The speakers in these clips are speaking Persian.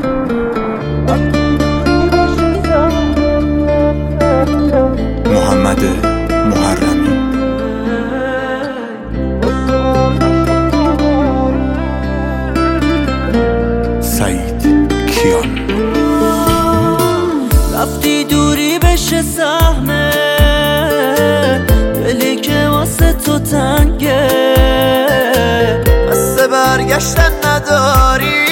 محمد محرمی. سعید کیان. رفتی دوری بشه سهمه، دلی که واسه تو تنگه، قصد برگشتن نداری،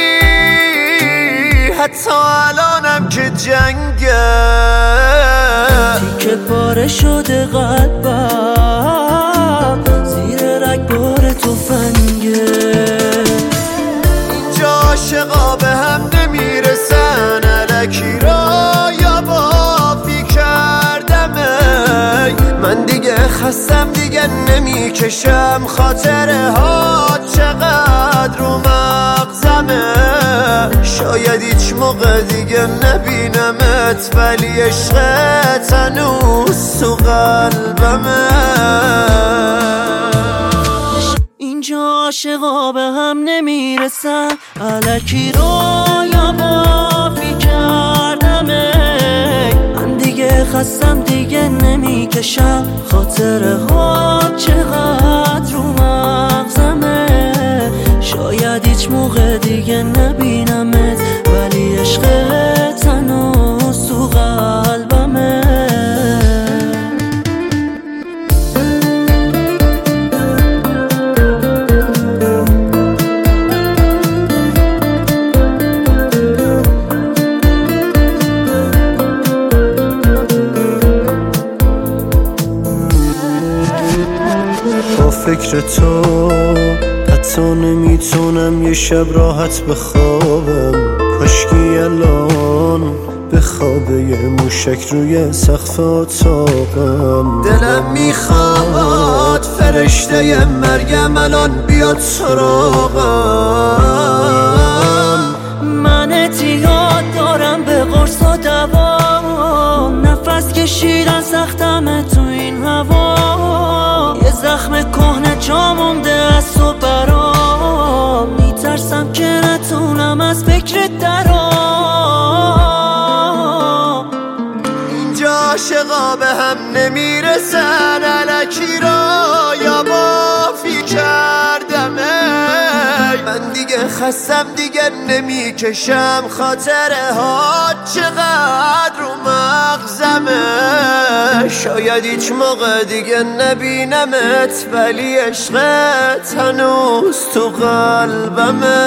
حتی الانم که جنگه. تیکه پاره شده قلبم، زیر رگبار تفنگه. اینجا عاشقا به هم نمیرسن، الکی را یا بافی کردمه. من دیگه خستم، دیگه نمیکشم، خاطره ها چقدر رو مغزمه. شاید هیچ موقع دیگه نبینمت، ولی عشقت هنوز تو قلبمه. اینجا عاشقا به هم نمیرسن، الکی رو یا بافی کردمه. من دیگه خستم، دیگه نمیکشم، خاطره ها چقدر رو مغزمه. شاید هیچ موقع دیگه نبینمت، ولی عشقت هنوز تو قلبمه. با فکر تو حتی نمیتونم یه شب راحت بخوابم. کاشکی الان به خواب یه موشک روی سقف اتاقم. دلم میخواد فرشته مریم الان بیاد سراغم. من اعتیاد دارم به قرص و دوا، نفس کشیدن سختمه تو این هوا. یه زخم کهنه جا مونده از تو برام، میترسم که نتونم از فکرت درام. اینجا عاشقا به هم نمیرسن، الکی را یا بافی کردمه. من دیگه خستم، دیگه نمیکشم، خاطره ها چقدر رو مغزمه. شاید هیچ موقع دیگه نبینمت، ولی عشقت هنوز تو قلبمه.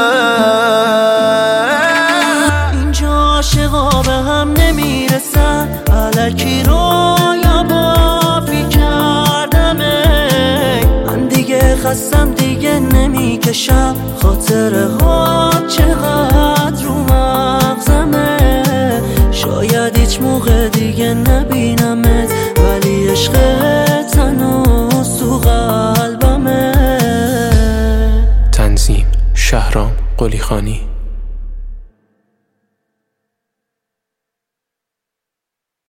اینجا عاشقا به هم نمیرسن، الکی رو یا بافی کردمه. من دیگه خستم، دیگه نمیکشم، خاطره ها چقدر رو مغزمه. شاید هیچ موقع دیگه نبینمت، ولی عشقت هنوز تو قلبمه. تنظیم شهرام قلیخانی.